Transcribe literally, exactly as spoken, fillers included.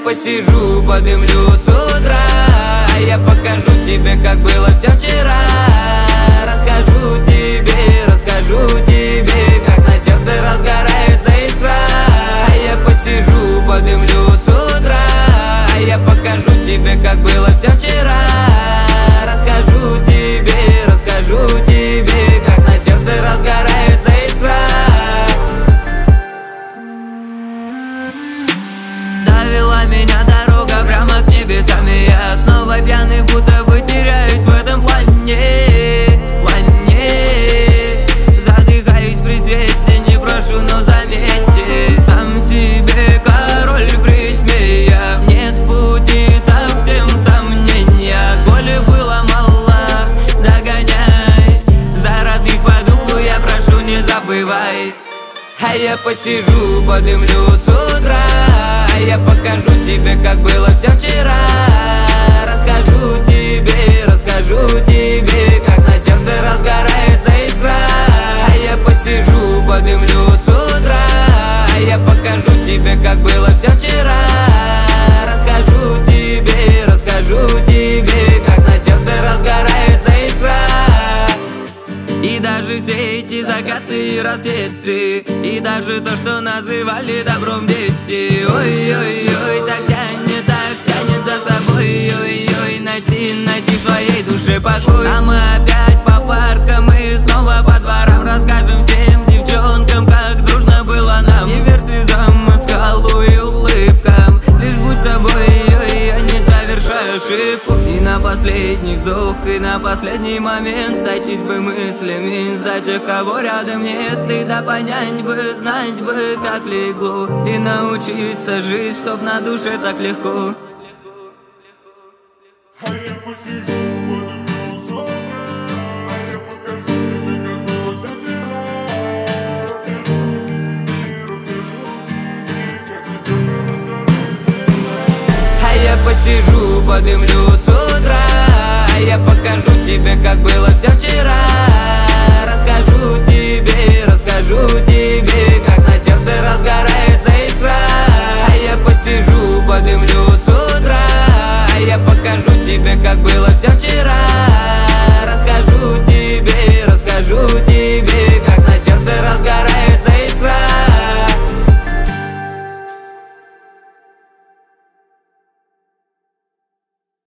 посижу, подымлю с утра. Я покажу тебе, как было все вчера. Расскажу тебе, расскажу тебе, как на сердце разгорается искра. Я посижу, подымлю с утра. Я покажу тебе, как было все вчера. Расскажу тебе, расскажу тебе, как на сердце разгорается искра. Довела меня дорога прямо к небесам, и я снова пьяный, будто бы теряюсь в этом плане, плане. Задыхаюсь при свете, не прошу, но заметьте, сам себе король в ритме я. Нет в пути совсем сомнения, голи было мало, догоняй. За родных по духу я прошу, не забывай. А я посижу, подымлю с утра. Я покажу тебе, как было все вчера. Расскажу тебе, расскажу тебе, как на сердце разгорается искра. А я посижу, подымлю с утра. Я покажу тебе, как было все вчера. Расскажу тебе, расскажу тебе, как на сердце разгорается искра. И даже все эти закаты и рассветы, и даже то, что называли добром дети. Ой-ой-ой, так тянет, так тянет за собой. Ой-ой, найти, найти в своей душе покой. А мы опять по паркам и снова по дворам. Расскажем всем девчонкам, как дружно было нам. Не верь слезам, скалу и улыбкам. Лишь будь собой, ой-ой, не совершай ошибку. И на последний вздох, и на последний момент сойтись бы мыслями за тех, кого рядом нет. И да понять бы, знать бы, как легло, и научиться жить, чтоб на душе так легко. А я посижу, подымлю с утра. Я покажу тебе, как было все вчера. Расскажу тебе, расскажу тебе, как на сердце разгорается. А я посижу, подымлю с утра. Я покажу тебе, как было все вчера. Расскажу тебе, расскажу тебе, как на сердце разгорается искра. А я посижу, подымлю с утра. Я покажу тебе, как было все вчера. Расскажу тебе, расскажу тебе.